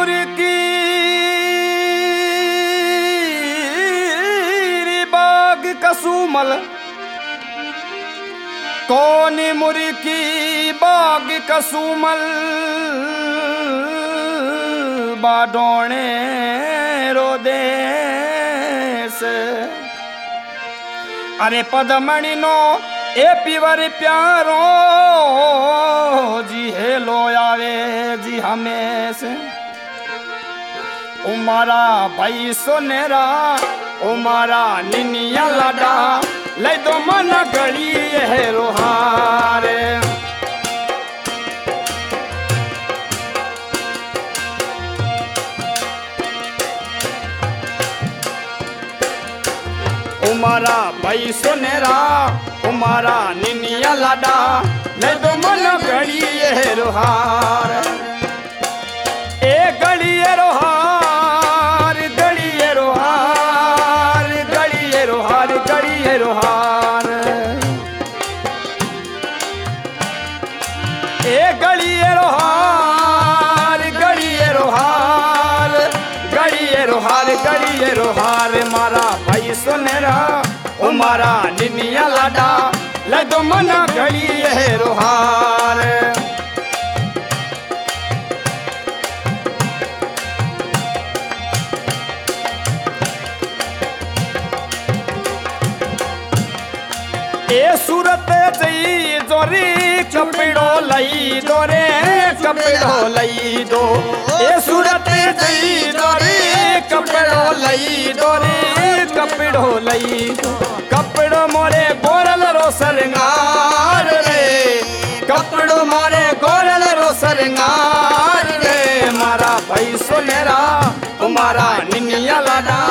मुर्गी बाग कसुमल कौन मुर्गी बाग कसुमल बाडोणे रो देश अरे पदमणि नो ए पीवर प्यारो जी हेलो आवे जी हमेश उमारा भाई सोनेरा उमारा निनिया लाडा ले दो मन गली है रोहारे उमारा भाई सोनेरा उमारा निनिया लाडा ले दो मन गली है रोहार ए गली है रोहार गली है रोहार गली है रोहार गली है रोहार ए गली है रोहार गली है रोहार गली है रोहार गली है रोहार मारा भाई सोनेरा उमारा निनिया लाडा ले दो मना गली है रोहार ए सूरत जई जोरी कपड़ो लई दो रे कपड़ो लई दो ए सूरत जई जोरी कपड़ो लई दो रे कपड़ो लई दो कपड़ो मोरे गोरल रो सरंगार रे कपड़ो मोरे गोरल रो सरंगार रे मारा भाई सोनेरा तुम्हारा निनिया लाडा